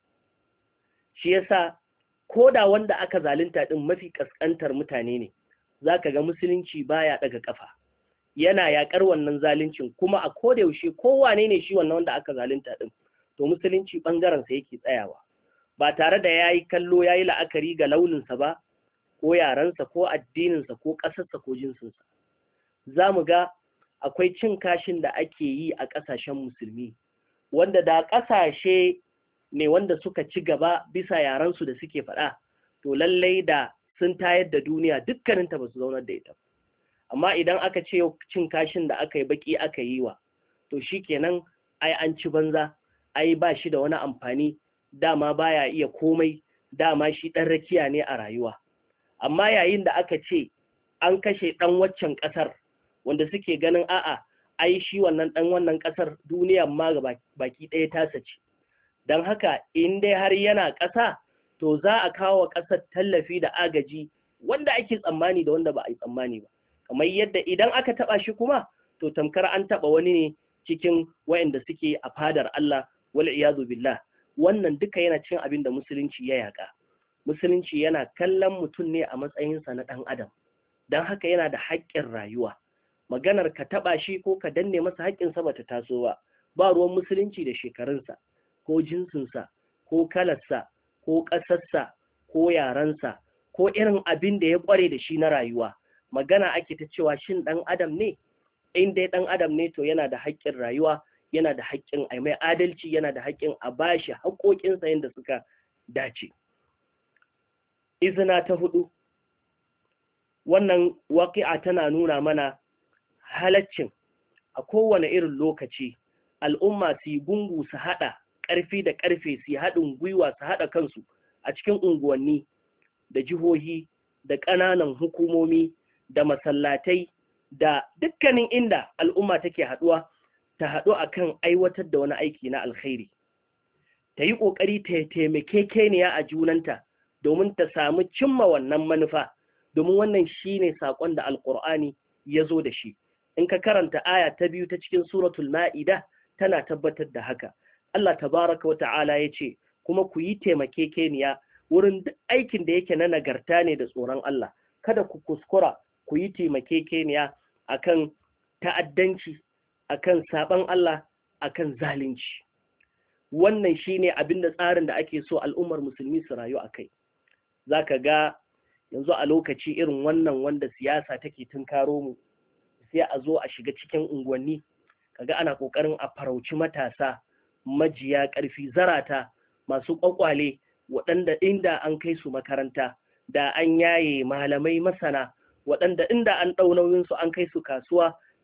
Shi yasa ko da wanda aka zalunta ɗin mafi ƙasƙantar mutane ne, za ka ga musulunci baya ɗaga ƙafa, yana yaƙar wannan zaluncin, kuma a koda yaushe kowane ne shi wannan wanda aka zalunta ɗin, to musulunci ɓangarensa yake tsayawa, ba tare da ya yi kallo ya yi la'akari ga launinsa ba, ko yarensa ko addininsa ko ƙasarsa ko jinsinsa. Za mu ga akwai cin kashin da ake yi a ƙasashen musulmi, wanda da ƙasashe ne wanda suka ci gaba bisa yarensu da suke faɗa, to lallai da sun tayar da duniya dukkaninta ba su zaunar da ita. Amma idan aka ce cin kashin da aka yi baki aka yi wa, to shi kenan ai an ci banza, ai ba shi da wani amfani, dama baya iya komai, dama shi ɗan rakiya ne a rayuwa. Amma yayin da aka ce an kashe ɗan waccan ƙasar, wanda suke ganin a'a ai shi wannan ɗan wannan ƙasar duniyan ma baki ɗaya tasa ce, don haka in dai har yana ƙasa to za a kawo ƙasar tallafi da agaji wanda ake tsammani da wanda ba a yi tsammani ba, kamar yadda idan aka taɓa shi kuma to tamkar an taɓa wani ne cikin wayanda suke a fadar Allah, wal iyazu billah. Wannan duka yana cin abin da musulunci ya yaƙa. Musulunci yana kallon mutum ne a matsayinsa na ɗan adam, don haka yana da haƙƙin rayuwa. Maganar ka taɓa shi ko ka danne masa haƙƙinsa ba ta taso ba, ba ruwan musulunci da shekarunsa ko jinsinsa ko kalarsa ko ƙasarsa ko yarensa ko irin abin da ya ƙware da shi na rayuwa. Magana ake ta cewa shin ɗan adam ne? In dai ɗan adam ne to yana da haƙƙin rayuwa, yana da haƙƙin a mai adalci, yana da haƙƙin a bashi haƙoƙinsa yadda suka dace. Izina ta hudu, wannan waƙi'a tana nuna mana halaccin a kowane irin lokaci al'umma su yi gungu, su haɗa ƙarfi da ƙarfe, su yi haɗin gwiwa, su haɗa kansu a cikin unguwanni da jihohi da ƙananan hukumomi da masallatai da dukkanin inda al'umma take haɗuwa, ta haɗu akan aiwatar da wani aiki na alkhairi, ta yi ƙoƙari ta taimake keniya a junanta domin ta samu cimma wannan manufa, domin wannan shine saƙon da alƙur'ani ya zo da shi. In ka karanta aya ta 2 ta cikin suratul ma'ida tana tabbatar da haka. Allah tabaraka wa ta'ala ya ce, kuma ku yi taimakekeniya wurin duk aikin da yake na nagarta ne da tsoron Allah, kada ku kuskura ku yi taimakekeniya akan ta'addanci, akan saban Allah, akan zalunci. Wannan shine abin da tsarin da ake so al'ummar musulmi su rayu akai. Zaka ga yanzu a lokaci irin wannan wanda siyasa take tunkaro mu, sai a zo a shiga cikin unguwanni, kaga ana kokarin a farauci matasa majiya ƙarfi, zarata masu ƙwaƙwale, waɗanda inda an kai su makaranta da an yaye malamai masana, waɗanda inda an ɗau nauyinsu an kai su kasuwa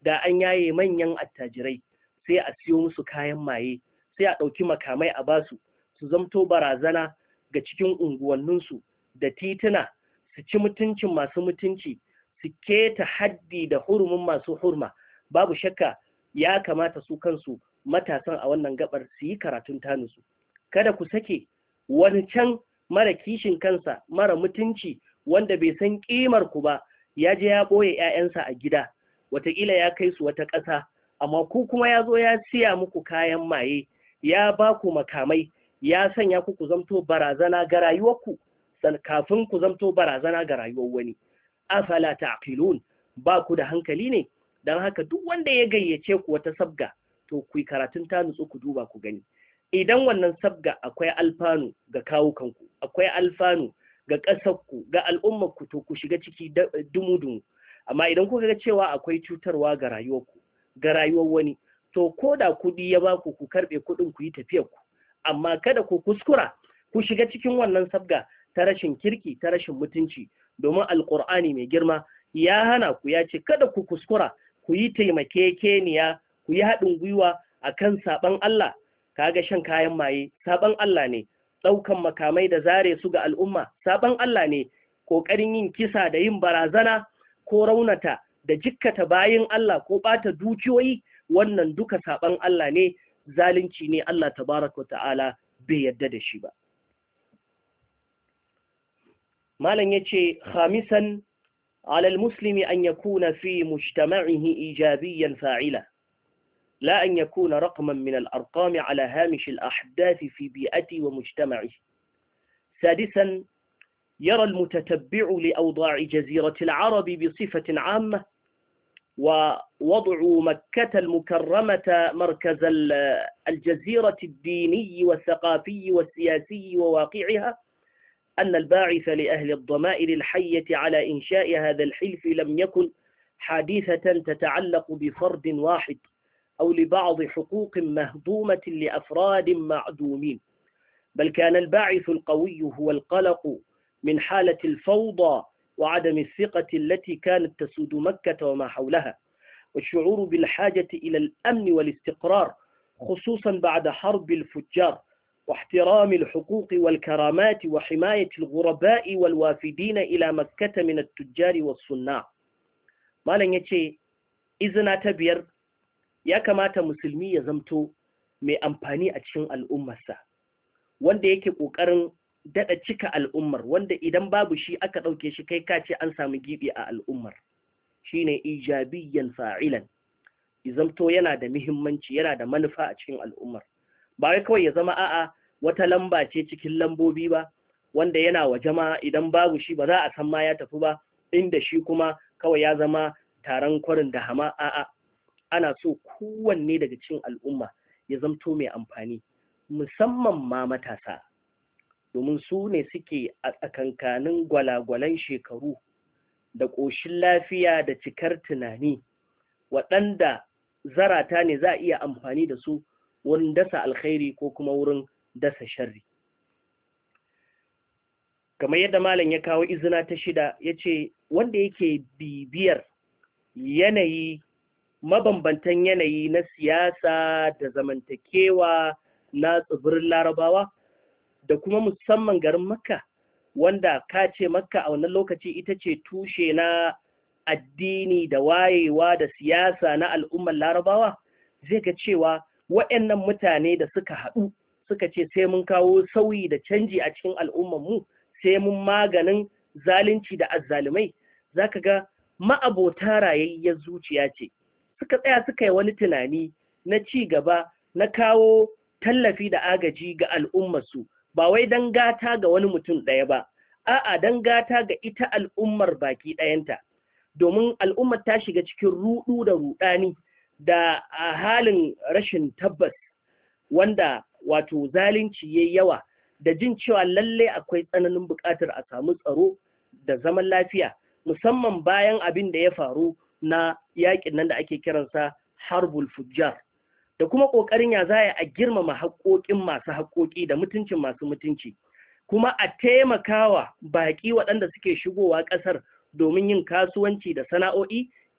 da an yaye manyan attajirai sai a siyo musu kayan maye, sai a ɗauki makamai a basu su zamto barazana ga cikin unguwanninsu da tituna, su ci mutuncin masu mutunci, su keta haddi da hurumin masu hurma. Babu shakka ya kamata su kansu matasan a wannan gabar su yi karatun tanusu. Kada ku sake wani can mara kishin kansa, mara mutunci, wanda bai san ƙimar ku ba, ya je ya ɓoye 'ya'yansa a gida, wataƙila ya kai su wata ƙasa, amma ku kuma ya zo ya siya muku kayan maye, ya ba ku makamai, ya sanya ku zamto barazana ga rayuwarku kafin ku zamto barazana ga rayuwar wani. Afala ta'qilun, ba ku da hankali ne? Dan haka duk wanda ya gayyace ku wata sabga, to ku yi karatun ta nutsu ku duba ku gani. Idan wannan sabga akwai alfanu ga kawukanku, akwai alfanu ga ƙasarku, ga al'ummarku, to ku shiga ciki dumu-dumu. Amma idan kuka ga cewa akwai cutarwa ga rayuwarku, ga rayuwar wani, to ko da kuɗi ya baku ku karɓe kuɗin ku yi tafiyarku, amma kada ku kuskura ku shiga cikin wannan sabga ta rashin kirki, ta rashin mutunci, domin alƙur'ani mai girma ya hana ku, ya ce kada ku kuskura ku yi taimakekeniya, ku yi haɗin gwiwa akan saɓan Allah. Kaga shan kayan maye saɓan Allah ne, ɗaukan makamai da zare su ga al'umma saɓan Allah ne, ƙoƙarin yin kisa da yin barazana ko raunata da jikkata bayin Allah ko ɓata dukiyoyi, wannan duka saɓan Allah ne, zalunci ne, Allah tabaraka ta'ala bai yarda da shi ba. Malam yace khamisan على المسلم أن يكون في مجتمعه إيجابيا فاعلا، لا أن يكون رقما من الأرقام على هامش الأحداث في بيئته ومجتمعه. سادسا يرى المتتبع لأوضاع جزيرة العرب بصفة عامة ووضع مكة المكرمة مركز الجزيرة الديني والثقافي والسياسي وواقعها، أن الباعث لأهل الضمائر الحية على إنشاء هذا الحلف لم يكن حادثة تتعلق بفرد واحد أو لبعض حقوق مهضومة لأفراد معدومين، بل كان الباعث القوي هو القلق من حالة الفوضى وعدم الثقة التي كانت تسود مكة وما حولها، والشعور بالحاجة إلى الأمن والاستقرار خصوصا بعد حرب الفجار، واحترام الحقوق والكرامات وحماية الغرباء والوافدين إلى مكة من التجار والصناع. ما لن يتشي إذن تبير يا كما مسلمي يزمتو mai amfani a cikin al'ummarsa, wanda yake ƙoƙarin daɗa cika al'ummar, wanda idan babu shi aka ɗauke shi kai kace an samu gibi a al'ummar, shine ijabiyyan fa'ilan, izamto yana da muhimmanci, yana da manufa a cikin al'ummar, ba wai kawai ya zama a'a wata lamba ce cikin lambobi ba, wanda yana wa jama'a idan babu shi ba za a san ma ya tafi ba, inda shi kuma kawai ya zama taron kwarin da hama. A'a, ana so kowanne daga cikin al'umma ya zamto mai amfani, musamman ma matasa, domin su ne suke a tsakankanin gwalagwalan shekaru da ƙoshin lafiya da cikar tunani, waɗanda zarata ne za a iya amfani da su wurin dasa alkhairi ko kuma wurin dasa sharri. Kamar yadda malam ya kawo izina ta 6, ya ce wanda yake bibiyar yanayi, mabambantan yanayi na siyasa da zamantakewa na tsibirin Larabawa da kuma musamman garin Makka, wanda ka ce Makka a wannan lokaci ita ce tushe na addini da wayewa da siyasa na al'ummar Larabawa, zai ga cewa waɗannan mutane da suka haɗu suka ce sai mun kawo sauyi da canji a cikin al'ummarmu, sai mun maganin zalunci da azzalumai, za ka ga ma'abota rayayyar zuciya ce, suka tsaya suka yi wani tunani na ci gaba, na kawo tallafi da agaji ga al'ummarsu, ba wai don gata ga wani mutum ɗaya ba, a'a don gata ga ita al'ummar baki ɗayanta, domin al'ummar ta shiga cikin ruɗu da ruɗani da a halin rashin tabbas, wanda wato zalunci yayi yawa, da jin cewa lalle akwai tsananin buƙatar a samu tsaro da zaman lafiya, musamman bayan abin da ya faru na yaƙin nan da ake kiransa harbul fujjar, da kuma ƙoƙarin ya za a girmama haƙoƙin masu haƙoƙi da mutuncin masu mutunci, kuma a taimakawa baƙi waɗanda suke shigowa ƙasar domin yin kasuwanci da sana'o'i,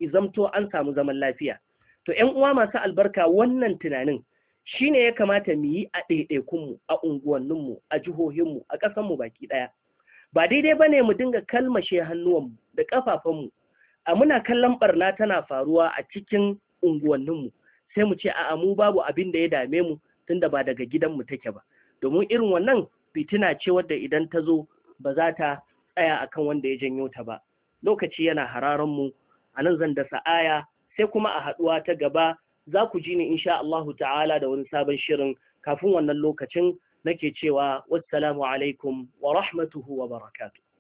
izamto an samu zaman lafiya. To ƴan uwa masu albarka, wannan tunanin shine ya kamata mu yi a ɗaiɗaikunmu, a unguwanninmu, a jihohinmu, a ƙasanmu baki ɗaya. Ba daidai ba ne mu dinga kalmashe hannuwanmu da ƙafafunmu a muna kallon ɓarna tana faruwa a cikin unguwanninmu, sai mu ce a'a mu babu abin da ya dame mu tunda ba daga gidanmu take ba. Domin irin wannan fitina ce wadda idan ta zo ba za ta tsaya akan wanda ya janyo ta ba. Lokaci yana hararan mu, a nan zan dasa aya, sai kuma a haɗuwa ta gaba za ku ji ni insha Allahu ta'ala da wani sabon shirin. Kafin wannan lokacin nake cewa wassalamu alaikum wa rahmatuhu wa barakatuh.